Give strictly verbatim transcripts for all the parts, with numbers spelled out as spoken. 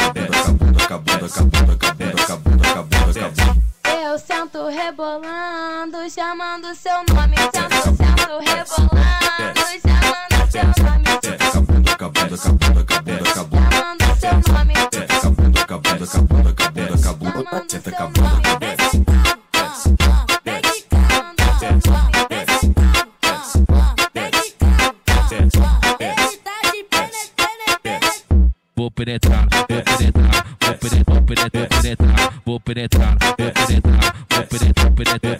Eu sento rebolando, chamando seu nome. Sento, sento rebolando, chamando seu nome. Chamando seu nome. Chamando seu nome. Vou penetrar, vou penetrar, vou penetrar, vou penetrar, vou penetrar, vou penetrar, vou penetrar, vou penetrar,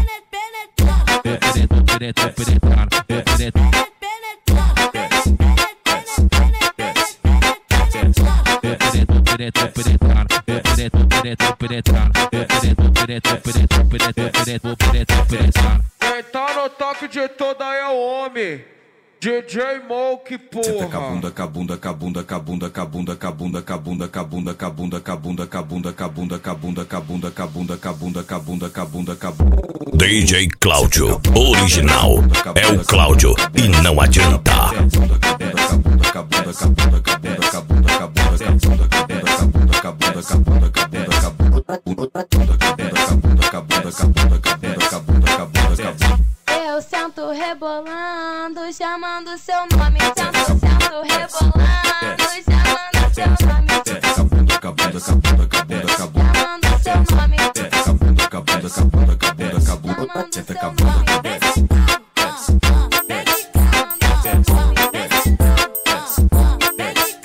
vou penetrar, vou penetrar, vou penetrar, quem tá no toque de toda é o homem. D J Moke, porra. Senta cabunda, cabunda, cabunda, cabunda, cabunda, cabunda, cabunda, cabunda, cabunda, cabunda, cabunda, cabunda, cabunda, cabunda, cabunda, cabunda, cabunda, cabunda, cabunda. D J Cláudio, original. É o Cláudio e não adianta. Cabunda, cabunda, cabunda, cabunda, cabunda, cabunda, cabunda, cabunda, cabunda, cabunda, cabunda, cabunda, cabunda, cabunda, cabunda, cabunda, cabunda, cabunda. Eu sento rebolando, chamando seu nome.